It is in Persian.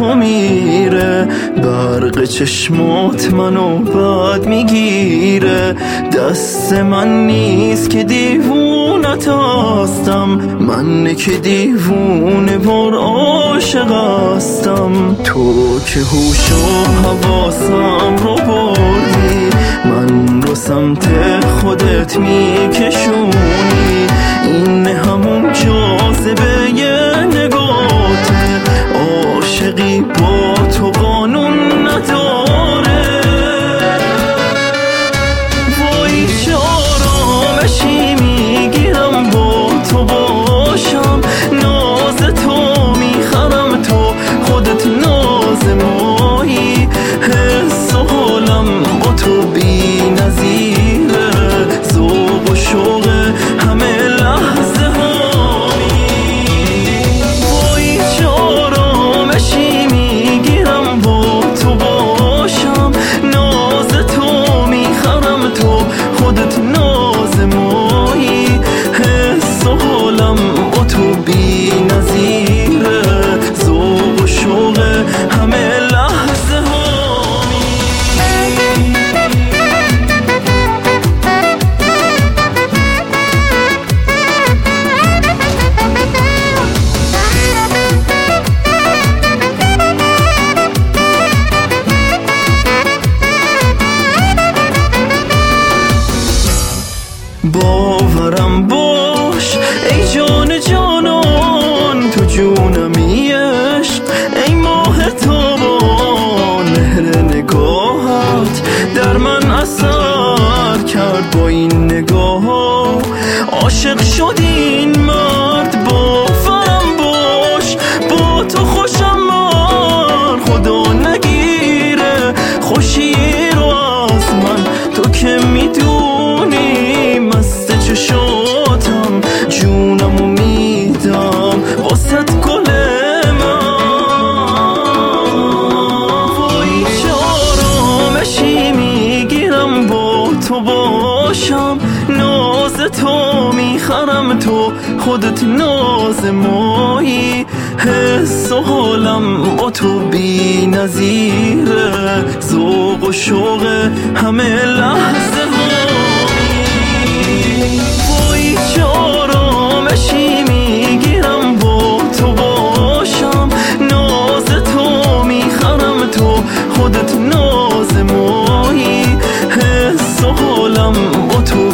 تو میره، برق چشمات منو بد میگیره. دست من نیست که دیوونت هستم، من که دیوونه بار عاشق هستم. تو که هوش و حواسم رو بردی، من رو سمت خودت میکشونی. این همون جاذبه نگاته، عاشقی با تو قانون نداره. وای چه آرامشی میگیرم با تو باشم، ناز تو میخرم تو خودت ناز مایی. حس و حالم با تو بی نظیره، ذوق و شوق همه لحظه هایی. وای چه آرامشی میگیرم با تو باشم، ناز تو میخرم تو خودت ناز مایی. حس و حالم با تو بی نظیره، ذوق و شوق همه لحظه هایی. باورم باش ای جان جانان، تو جونمی عشق ای ماه تابان. مهر نگاهت در من اثر کرد، با این نگاه عاشق شد این مرد. باورم باش با تو خوشم من، خدا نگیره خوشی رو از من. تو که میدونی مست چشاتم، جونمو میدم واسط گل من. وای چه آرامشی میگیرم با تو باشم، ناز تو میخرم تو خودت ناز مایی. حس و حالم با تو بی نظیره، ذوق و شوق همه لحظه هایی. وای چه آرامشی میگیرم با تو باشم، ناز تو میخرم تو خودت ناز مایی. حس و حالم با تو